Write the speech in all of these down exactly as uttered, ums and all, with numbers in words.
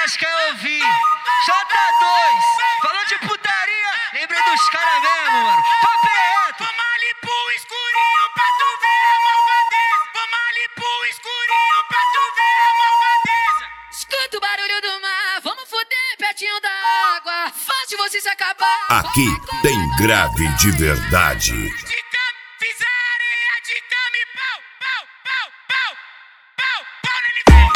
elas querem ouvir. J dois, falando de putaria, lembrei dos caras mesmo, mano. Papo é reto. Vamos ali pro escurinho pra tu ver a malvadeza. Vamos ali pro escurinho pra tu ver a malvadeza. Escuta o barulho do mar, vamos foder pertinho da água. Fácil você se acabar. Aqui tem grave de verdade. De cama, fiz a areia de cama e pau, pau, pau, pau, pau, pau na N V.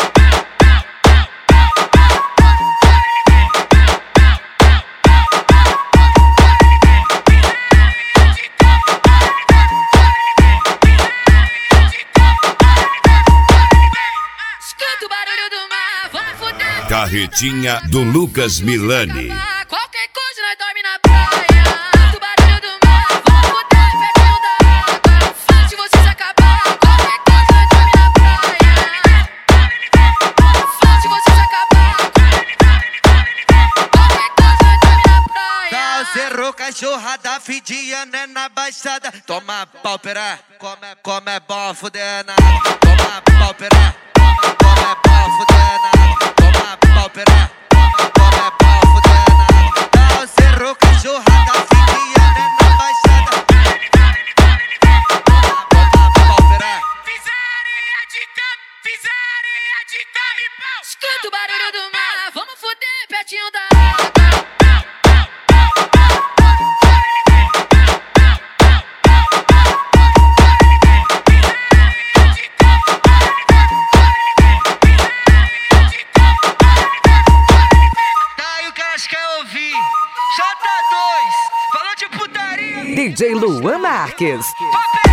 Escuta o barulho do mar, vamos foder. Carretinha do Lucas Milani. Qualquer coisa nós dorme na praia. Escuta o barulho do mar, vamos foder pertinho da água. Fácil você se acabar. Qualquer coisa nós dorme na praia. Fácil você se acabar. Qualquer coisa nós dorme na praia. Tá, cerrou cachorrada, fedia, né, na baixada. Toma pau, pera, come, come bom, fudendo. Toma pau, pera, come bom, fudendo. Toma pau, pera, come bom, fudendo. Tá, cerrou cachorrada, fedia, né, na baixada. Toma pau, pera. Fiz a areia de cama, fiz a areia de cama e pau. Escuta o barulho do mar, vamos foder pertinho da água. J dois, falando de putaria, D J Luan Marques. papo